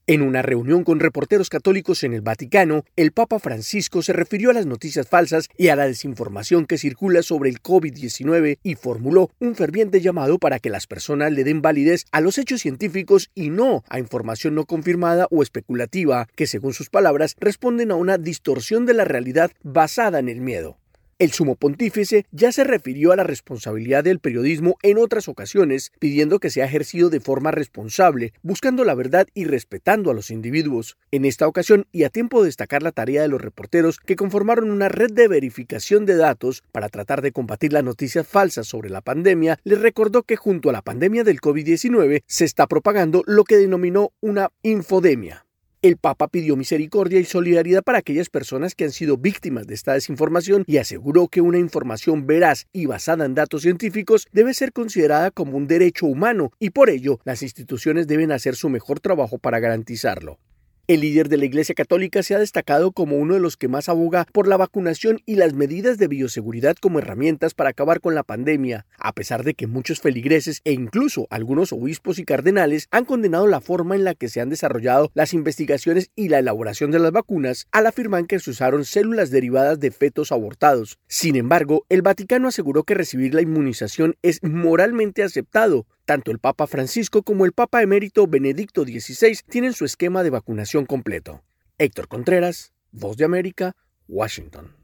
En una reunión con reporteros católicos en el Vaticano, el Papa Francisco se refirió a las noticias falsas y a la desinformación que circula sobre el COVID-19 y formuló un ferviente llamado para que las personas le den validez a los hechos científicos y no a información no confirmada o especulativa, que según sus palabras responden a una distorsión de la realidad basada en el miedo. El sumo pontífice ya se refirió a la responsabilidad del periodismo en otras ocasiones, pidiendo que sea ejercido de forma responsable, buscando la verdad y respetando a los individuos. En esta ocasión, y a tiempo de destacar la tarea de los reporteros que conformaron una red de verificación de datos para tratar de combatir las noticias falsas sobre la pandemia, les recordó que junto a la pandemia del COVID-19 se está propagando lo que denominó una infodemia. El Papa pidió misericordia y solidaridad para aquellas personas que han sido víctimas de esta desinformación y aseguró que una información veraz y basada en datos científicos debe ser considerada como un derecho humano y por ello las instituciones deben hacer su mejor trabajo para garantizarlo. El líder de la Iglesia Católica se ha destacado como uno de los que más aboga por la vacunación y las medidas de bioseguridad como herramientas para acabar con la pandemia, a pesar de que muchos feligreses e incluso algunos obispos y cardenales han condenado la forma en la que se han desarrollado las investigaciones y la elaboración de las vacunas, al afirmar que se usaron células derivadas de fetos abortados. Sin embargo, el Vaticano aseguró que recibir la inmunización es moralmente aceptado. Tanto el Papa Francisco como el Papa emérito Benedicto XVI tienen su esquema de vacunación completo. Héctor Contreras, Voz de América, Washington.